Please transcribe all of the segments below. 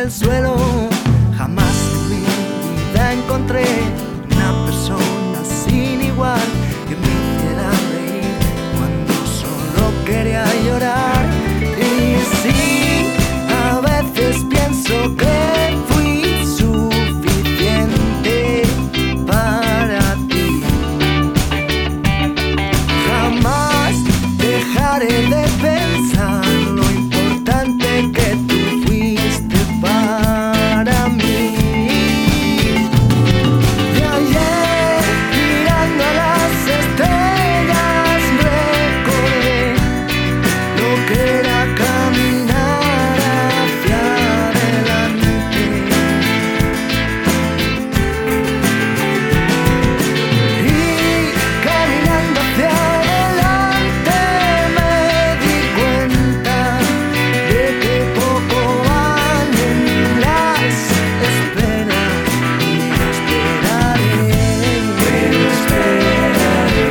el suelo. Jamás en mi vida encontré una persona sin igual que me hiciera reír cuando solo quería llorar. Y sí, a veces pienso que fui suficiente para ti. Jamás dejaré de pensar lo importante que tú fuiste para mí. Y ayer, mirando a las estrellas, recordé lo que era caminar hacia adelante. Y caminando hacia adelante me di cuenta de que poco valen las esperas. Pero esperaré.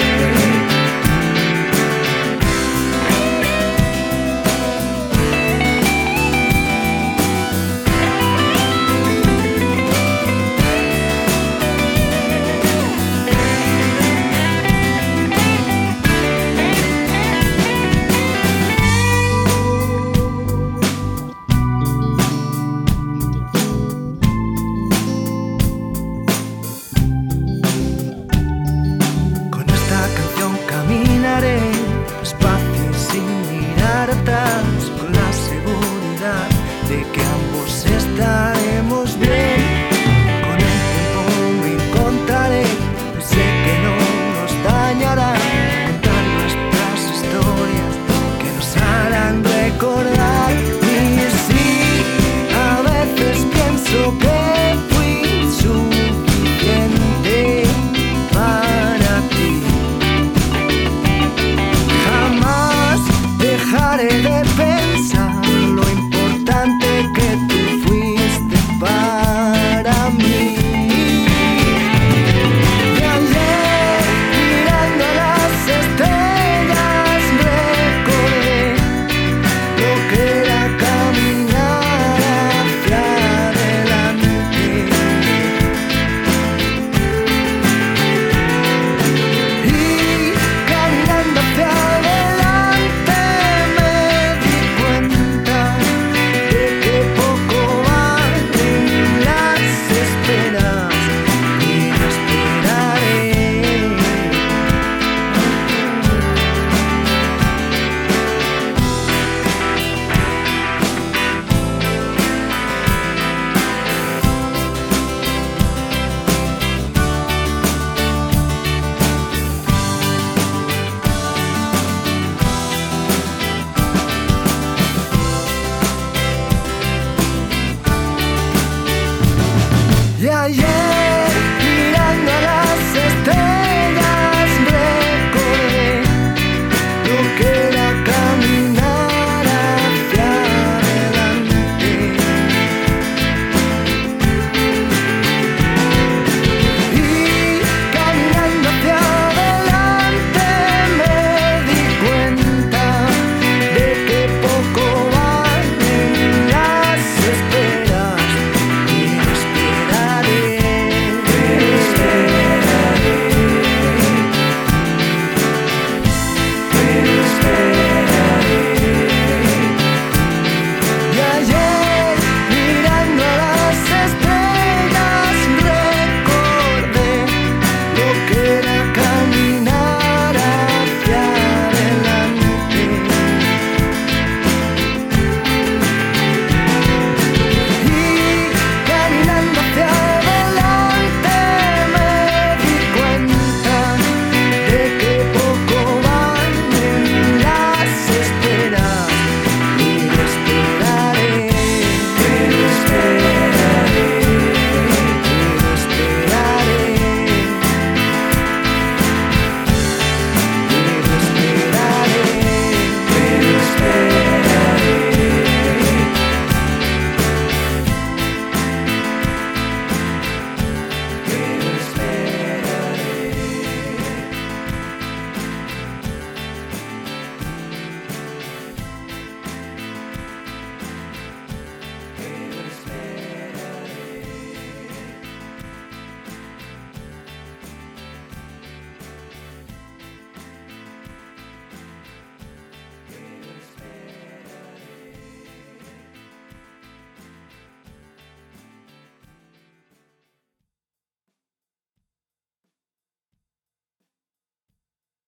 Con esta canción caminaré despacio y sin mirar atrás, con la seguridad de que ambos estaremos bien. Con el tiempo me encontraré, y sé que no nos dañará contar nuestras historias que nos harán recordar.